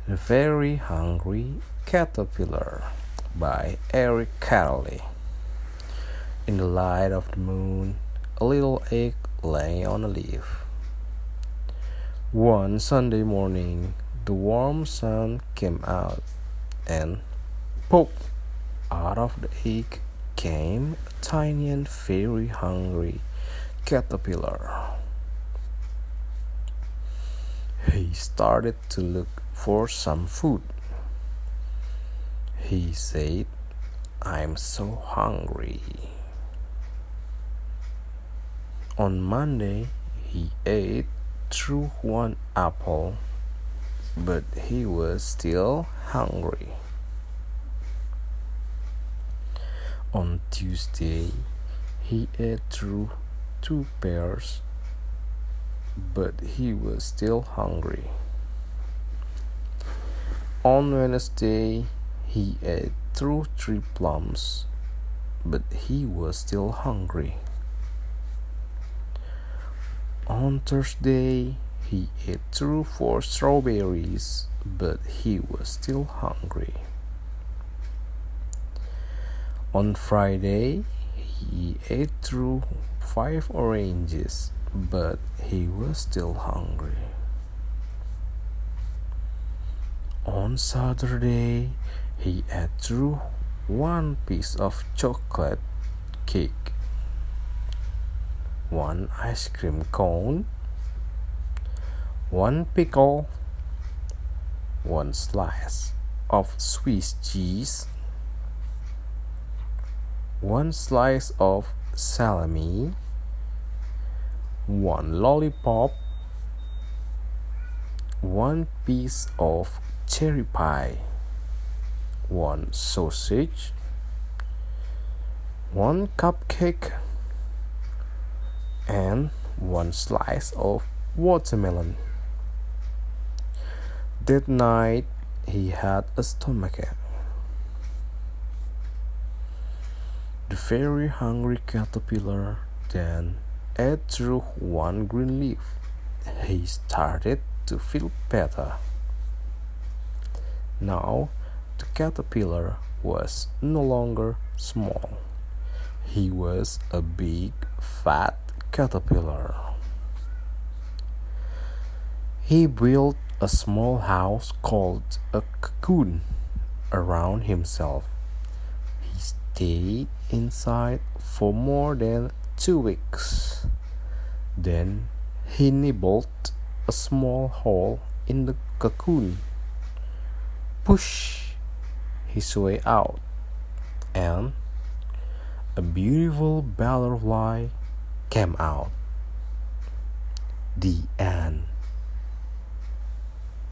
The Very Hungry Caterpillar by Eric Carle. In the light of the moon, a little egg lay on a leaf. One Sunday morning, the warm sun came out, and pop! Out of the egg came a tiny and very hungry caterpillar. He started to look for some food. He said, "I'm so hungry." On Monday, he ate through one apple, but he was still hungry. On Tuesday, he ate through two pears, but he was still hungry. On Wednesday, he ate through three plums, but he was still hungry. On Thursday, he ate through four strawberries, but he was still hungry. On Friday, he ate through five oranges, but he was still hungry. On Saturday, he ate through one piece of chocolate cake, one ice cream cone, one pickle, one slice of Swiss cheese, one slice of salami, one lollipop, one piece of cherry pie, one sausage, one cupcake, and one slice of watermelon. That night, he had a stomachache. The very hungry caterpillar then ate through one green leaf. He started to feel better. Now, the caterpillar was no longer small. He was a big, fat caterpillar. He built a small house called a cocoon around himself. He stayed inside for more than 2 weeks. Then he nibbled a small hole in the cocoon, pushed his way out, and a beautiful butterfly came out. The end.